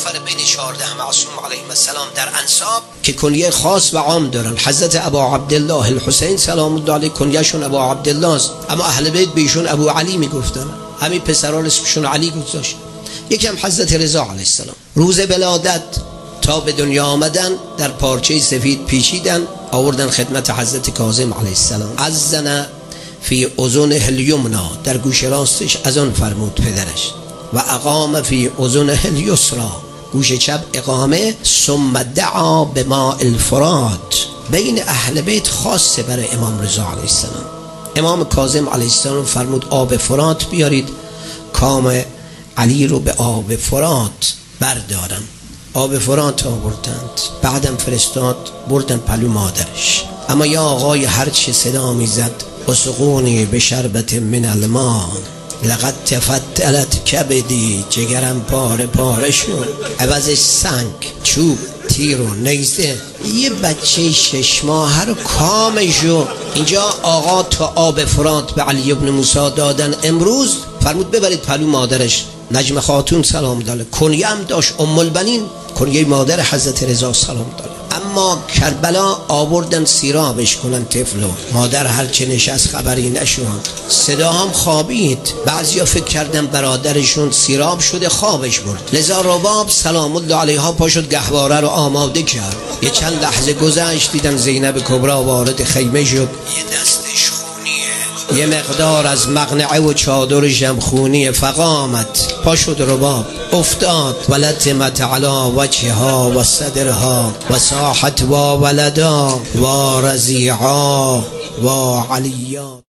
نفر بین 14 معصوم علیهم السلام در انساب که کنیه خاص و عام دارن. حضرت ابا عبدالله الحسین سلام الله علیه کنیهشون ابا عبدالله است، اما اهل بیت بهشون ابو علی میگفتن. همین پسران اسمشون علی گذاشت. یکم حضرت رضا علیه السلام روز ولادت تا به دنیا آمدن در پارچه سفید پیچیدن، آوردن خدمت حضرت کاظم علیه السلام. اذن فی اذنه الیمنا، در گوش راستش اذان فرمود پدرش. و اقام فی اذنه الیسرا، گوش چپ اقامه. ثم دعا بماء الفرات. بین اهل بیت خاصه برای امام رضا علیه السلام. امام کاظم علیه السلام فرمود آب فرات بیارید، کام علی رو به آب فرات بردارن. آب فرات آوردند، بعدم فرستاد بردن پلو مادرش. اما یا آقای هر چه صدا میزد اسقونی به شربت من الماء لقد تفتلت کبدی، جگرم پاره پاره شد. عوضش سنگ، چوب، تیر و نیزه. یه بچه 6 ماهه رو کامشو اینجا آقا تا آب فرات به علی ابن موسی دادن. امروز فرمود ببرید پلو مادرش. نجم خاتون سلام داره، کنیه هم داشت ام البنین، کنیه مادر حضرت رضا سلام داره. اما کربلا آوردن سیرابش کنن طفلو. مادر هرچه نشست خبری نشد، صدا هم خوابید. بعضیا فکر کردن برادرشون سیراب شده خوابش برد. لذا رباب سلام الله علیها پاشد گهواره رو آماده کرد. یه چند لحظه گذشت دیدن زینب کبری وارد خیمه شد. یه دستش خونیه، یه مقدار از مقنعه و چادرش هم خونیه. فقامت، پاشد رباب افتاد. ولتمت علی وجهها و صدرها و صاحت و ولدا و رضیعا و علیا.